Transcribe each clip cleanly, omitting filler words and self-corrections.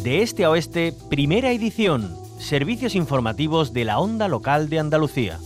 De este a oeste, primera edición. Servicios informativos de la Onda Local de Andalucía.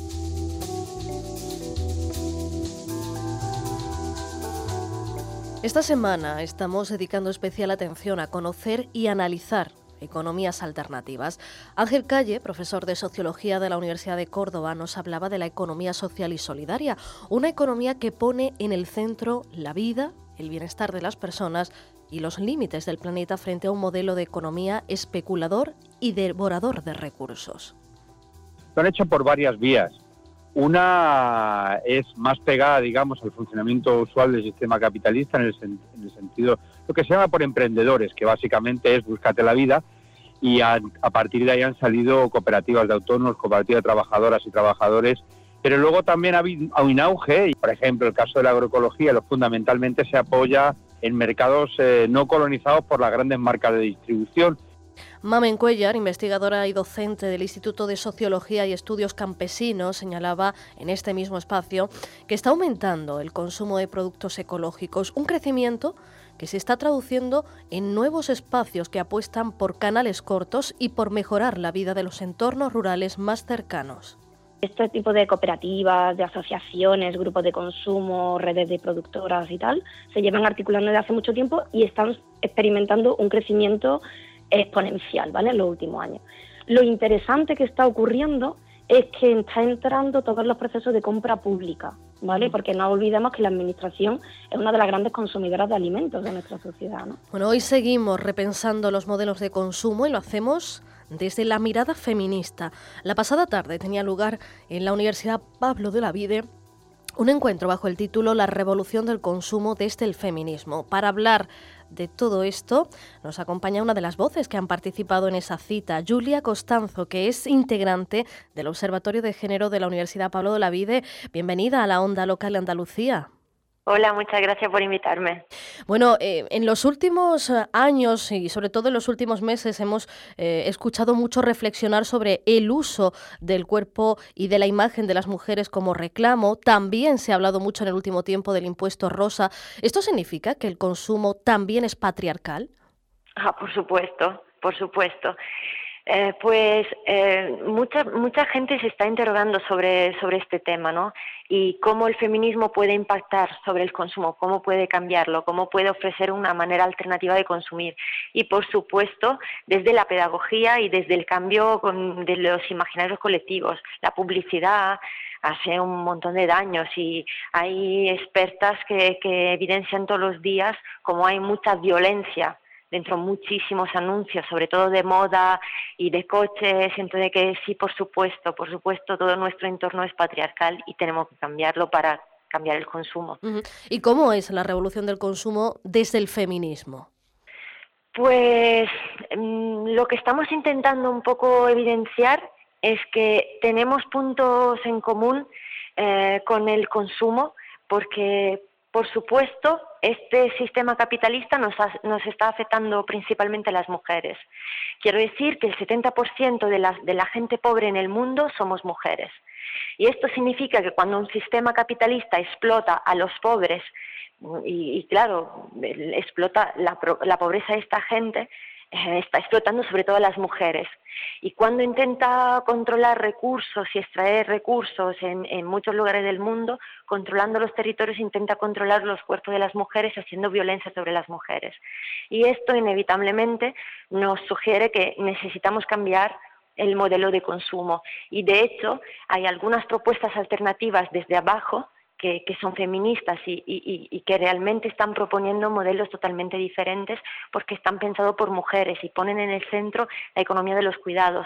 Esta semana estamos dedicando especial atención a conocer y analizar economías alternativas. Ángel Calle, profesor de Sociología de la Universidad de Córdoba, nos hablaba de la economía social y solidaria, una economía que pone en el centro la vida, el bienestar de las personas y los límites del planeta frente a un modelo de economía especulador y devorador de recursos. Lo han hecho por varias vías. Una es más pegada, digamos, al funcionamiento usual del sistema capitalista en el sentido, lo que se llama por emprendedores, que básicamente es búscate la vida, y a partir de ahí han salido cooperativas de autónomos, cooperativas de trabajadoras y trabajadores, pero luego también ha habido un auge, y por ejemplo el caso de la agroecología, fundamentalmente se apoya en mercados no colonizados por las grandes marcas de distribución. Mamen Cuellar, investigadora y docente del Instituto de Sociología y Estudios Campesinos, señalaba en este mismo espacio que está aumentando el consumo de productos ecológicos, un crecimiento que se está traduciendo en nuevos espacios que apuestan por canales cortos y por mejorar la vida de los entornos rurales más cercanos. Este tipo de cooperativas, de asociaciones, grupos de consumo, redes de productoras y tal, se llevan articulando desde hace mucho tiempo y están experimentando un crecimiento exponencial, ¿vale?, en los últimos años. Lo interesante que está ocurriendo es que está entrando todos los procesos de compra pública, ¿vale? Porque no olvidemos que la administración es una de las grandes consumidoras de alimentos de nuestra sociedad, ¿no? Bueno, hoy seguimos repensando los modelos de consumo y lo hacemos desde la mirada feminista. La pasada tarde tenía lugar en la Universidad Pablo de Olavide un encuentro bajo el título La revolución del consumo desde el feminismo. Para hablar de todo esto nos acompaña una de las voces que han participado en esa cita, Julia Costanzo, que es integrante del Observatorio de Género de la Universidad Pablo de Olavide. Bienvenida a la Onda Local de Andalucía. Hola, muchas gracias por invitarme. Bueno, en los últimos años y sobre todo en los últimos meses hemos escuchado mucho reflexionar sobre el uso del cuerpo y de la imagen de las mujeres como reclamo. También se ha hablado mucho en el último tiempo del impuesto rosa. ¿Esto significa que el consumo también es patriarcal? Por supuesto, por supuesto. Mucha gente se está interrogando sobre este tema, ¿no? Y cómo el feminismo puede impactar sobre el consumo, cómo puede cambiarlo, cómo puede ofrecer una manera alternativa de consumir. Y por supuesto, desde la pedagogía y desde el cambio de los imaginarios colectivos, la publicidad hace un montón de daños y hay expertas que evidencian todos los días cómo hay mucha violencia dentro de muchísimos anuncios, sobre todo de moda y de coches, entonces que sí, por supuesto, todo nuestro entorno es patriarcal y tenemos que cambiarlo para cambiar el consumo. ¿Y cómo es la revolución del consumo desde el feminismo? Pues lo que estamos intentando un poco evidenciar es que tenemos puntos en común con el consumo, porque por supuesto, este sistema capitalista nos está afectando principalmente a las mujeres. Quiero decir que el 70% de la gente pobre en el mundo somos mujeres. Y esto significa que cuando un sistema capitalista explota a los pobres, y claro, explota la pobreza de esta gente, está explotando sobre todo a las mujeres. Y cuando intenta controlar recursos y extraer recursos en muchos lugares del mundo, controlando los territorios, intenta controlar los cuerpos de las mujeres, haciendo violencia sobre las mujeres. Y esto inevitablemente nos sugiere que necesitamos cambiar el modelo de consumo. Y de hecho, hay algunas propuestas alternativas desde abajo que son feministas y que realmente están proponiendo modelos totalmente diferentes porque están pensados por mujeres y ponen en el centro la economía de los cuidados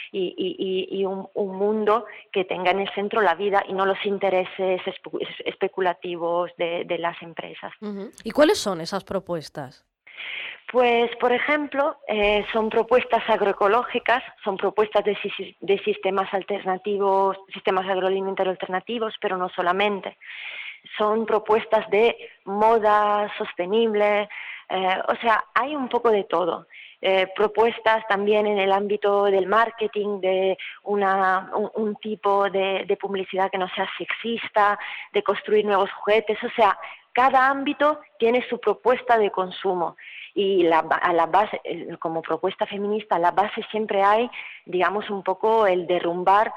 y un mundo que tenga en el centro la vida y no los intereses especulativos de las empresas. ¿Y cuáles son esas propuestas? Pues, por ejemplo, son propuestas agroecológicas, son propuestas de sistemas alternativos, sistemas agroalimentarios alternativos, pero no solamente. Son propuestas de moda sostenible, o sea, hay un poco de todo. Propuestas también en el ámbito del marketing, de un tipo de publicidad que no sea sexista, de construir nuevos juguetes, o sea, cada ámbito tiene su propuesta de consumo. y a la base, como propuesta feminista, a la base siempre hay, digamos, un poco el derrumbar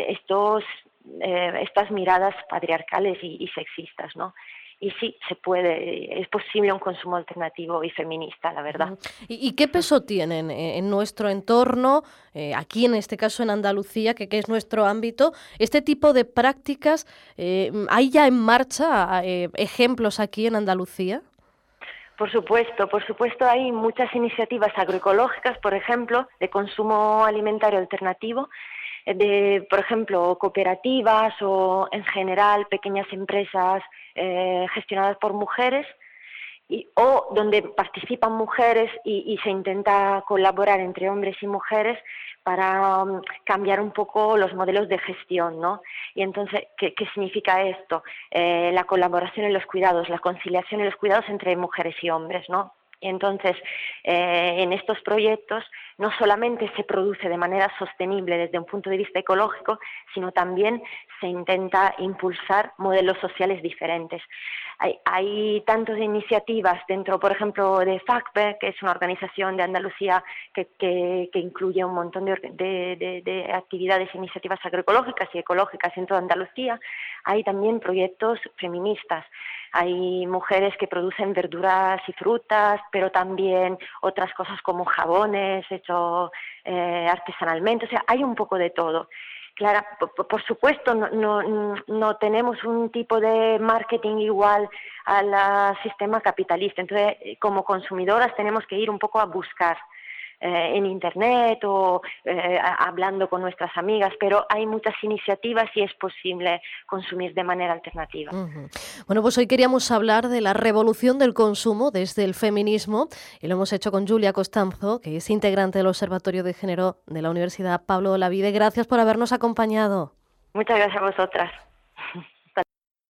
estas miradas patriarcales y sexistas, ¿no? Y sí, se puede, es posible un consumo alternativo y feminista, la verdad. ¿Y qué peso tienen en nuestro entorno, aquí en este caso en Andalucía, que es nuestro ámbito, este tipo de prácticas? ¿Hay ya en marcha ejemplos aquí en Andalucía? Por supuesto hay muchas iniciativas agroecológicas, por ejemplo, de consumo alimentario alternativo, por ejemplo, cooperativas o en general pequeñas empresas gestionadas por mujeres o donde participan mujeres y se intenta colaborar entre hombres y mujeres para cambiar un poco los modelos de gestión, ¿no? Y entonces, ¿qué significa esto? La colaboración en los cuidados, la conciliación en los cuidados entre mujeres y hombres, ¿no? Y entonces, en estos proyectos no solamente se produce de manera sostenible desde un punto de vista ecológico, sino también se intenta impulsar modelos sociales diferentes. Hay tantas iniciativas dentro, por ejemplo, de FACPE, que es una organización de Andalucía que incluye un montón de actividades e iniciativas agroecológicas y ecológicas en toda Andalucía. Hay también proyectos feministas. Hay mujeres que producen verduras y frutas, pero también otras cosas como jabones hechos artesanalmente. O sea, hay un poco de todo. Claro, por supuesto, no tenemos un tipo de marketing igual al sistema capitalista. Entonces, como consumidoras tenemos que ir un poco a buscar en Internet o hablando con nuestras amigas, pero hay muchas iniciativas y es posible consumir de manera alternativa. Bueno, pues hoy queríamos hablar de la revolución del consumo desde el feminismo y lo hemos hecho con Julia Costanzo, que es integrante del Observatorio de Género de la Universidad Pablo de Olavide. Gracias por habernos acompañado. Muchas gracias a vosotras.